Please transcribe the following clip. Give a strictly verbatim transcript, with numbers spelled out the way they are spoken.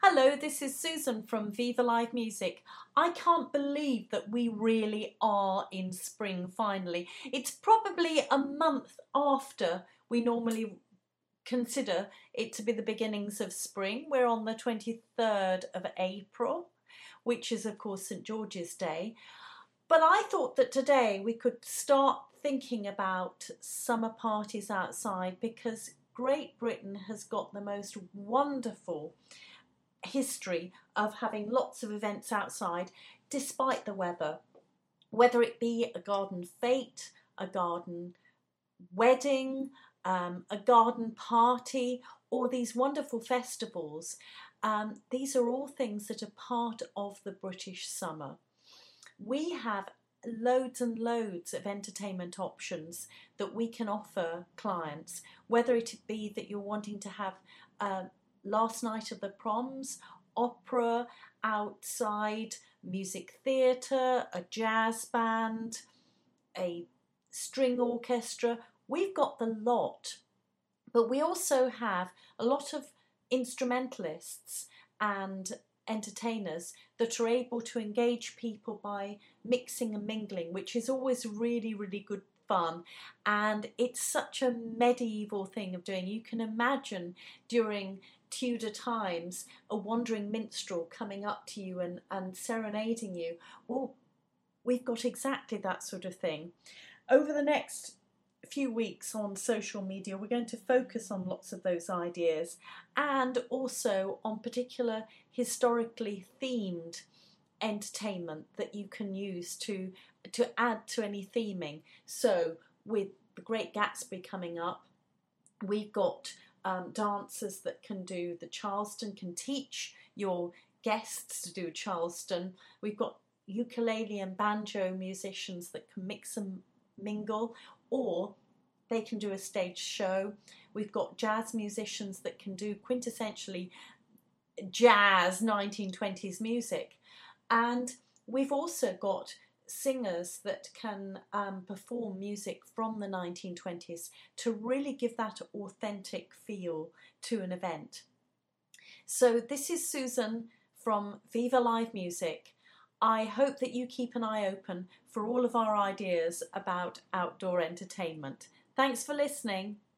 Hello, this is Susan from Viva Live Music. I can't believe that we really are in spring finally. It's probably a month after we normally consider it to be the beginnings of spring. We're on the twenty-third of April, which is of course St George's Day. But I thought that today we could start thinking about summer parties outside, because Great Britain has got the most wonderful history of having lots of events outside despite the weather, whether it be a garden fete, a garden wedding, um, a garden party, or these wonderful festivals. Um, these are all things that are part of the British summer. We have loads and loads of entertainment options that we can offer clients, whether it be that you're wanting to have uh, last night of the proms, opera, outside, music theatre, a jazz band, a string orchestra. We've got the lot, but we also have a lot of instrumentalists and entertainers that are able to engage people by mixing and mingling, which is always really, really good fun. And it's such a medieval thing of doing. You can imagine during Tudor times a wandering minstrel coming up to you and, and serenading you. Well, we've got exactly that sort of thing. Over the next few weeks on social media, we're going to focus on lots of those ideas, and also on particular historically themed entertainment that you can use to to add to any theming. So with the Great Gatsby coming up, we've got um, dancers that can do the Charleston, can teach your guests to do Charleston. We've got ukulele and banjo musicians that can mix and mingle, or they can do a stage show. We've got jazz musicians that can do quintessentially jazz nineteen twenties music. And we've also got singers that can um, perform music from the nineteen twenties to really give that authentic feel to an event. So this is Susan from Viva Live Music. I hope that you keep an eye open for all of our ideas about outdoor entertainment. Thanks for listening.